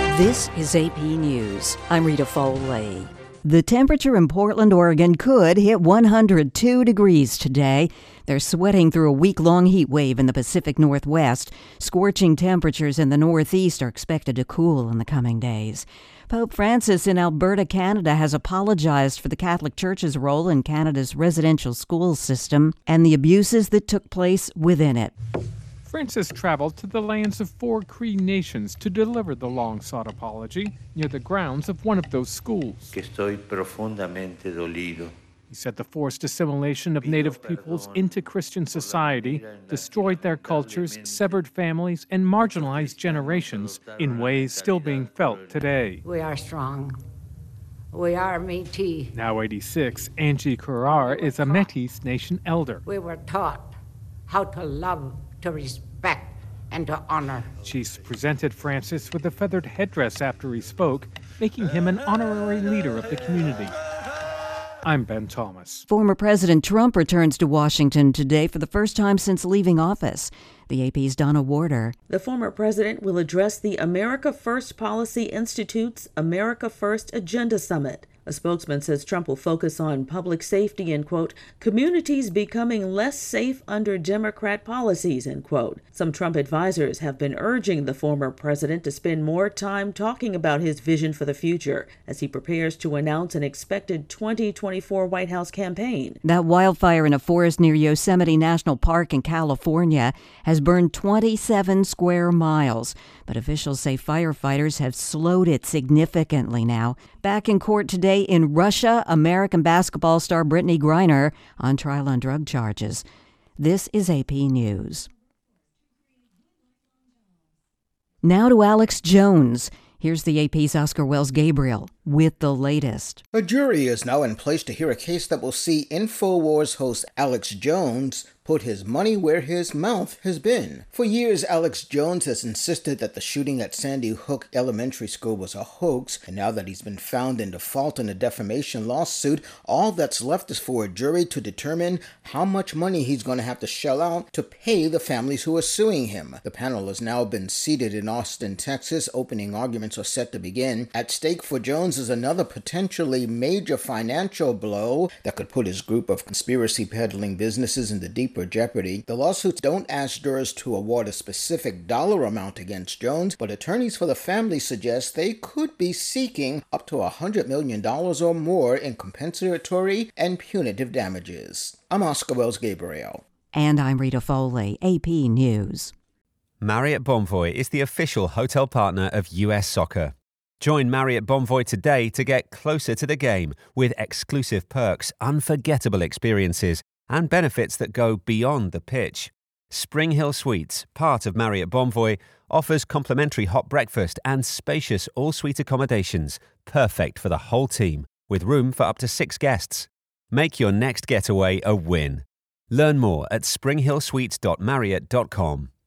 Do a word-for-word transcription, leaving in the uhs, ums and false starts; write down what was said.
This is A P News. I'm Rita Foley. The temperature in Portland, Oregon could hit one hundred two degrees today. They're sweating through a week-long heat wave in the Pacific Northwest. Scorching temperatures in the Northeast are expected to cool in the coming days. Pope Francis in Alberta, Canada, has apologized for the Catholic Church's role in Canada's residential school system and the abuses that took place within it. Francis traveled to the lands of four Cree nations to deliver the long-sought apology near the grounds of one of those schools. Que estoy profundamente dolido. He said the forced assimilation of Native peoples into Christian society destroyed their cultures, severed families, and marginalized generations in ways still being felt today. We are strong. We are Métis. Now eighty-six, Angie Currar is a Métis Nation elder. We were taught how to love, to respect, and to honor. Chiefs presented Francis with a feathered headdress after he spoke, making him an honorary leader of the community. I'm Ben Thomas. Former President Trump returns to Washington today for the first time since leaving office. The A P's Donna Warder. The former president will address the America First Policy Institute's America First Agenda Summit. A spokesman says Trump will focus on public safety and, quote, communities becoming less safe under Democrat policies, end quote. Some Trump advisors have been urging the former president to spend more time talking about his vision for the future as he prepares to announce an expected twenty twenty-four White House campaign. That wildfire in a forest near Yosemite National Park in California has burned twenty-seven square miles, but officials say firefighters have slowed it significantly now. Back in court today in Russia, American basketball star Brittany Griner on trial on drug charges. This is A P News. Now to Alex Jones. Here's the A P's Oscar Wells Gabriel with the latest. A jury is now in place to hear a case that will see InfoWars host Alex Jones put his money where his mouth has been. For years, Alex Jones has insisted that the shooting at Sandy Hook Elementary School was a hoax, and now that he's been found in default in a defamation lawsuit, all that's left is for a jury to determine how much money he's going to have to shell out to pay the families who are suing him. The panel has now been seated in Austin, Texas. Opening arguments are set to begin. At stake for Jones is another potentially major financial blow that could put his group of conspiracy peddling businesses into deeper jeopardy. The lawsuits don't ask jurors to award a specific dollar amount against Jones, but attorneys for the family suggest they could be seeking up to one hundred million dollars or more in compensatory and punitive damages. I'm Oscar Wells Gabriel. And I'm Rita Foley, A P News. Marriott Bonvoy is the official hotel partner of U S Soccer. Join Marriott Bonvoy today to get closer to the game with exclusive perks, unforgettable experiences, and benefits that go beyond the pitch. Spring Hill Suites, part of Marriott Bonvoy, offers complimentary hot breakfast and spacious all-suite accommodations, perfect for the whole team, with room for up to six guests. Make your next getaway a win. Learn more at spring hill suites dot marriott dot com.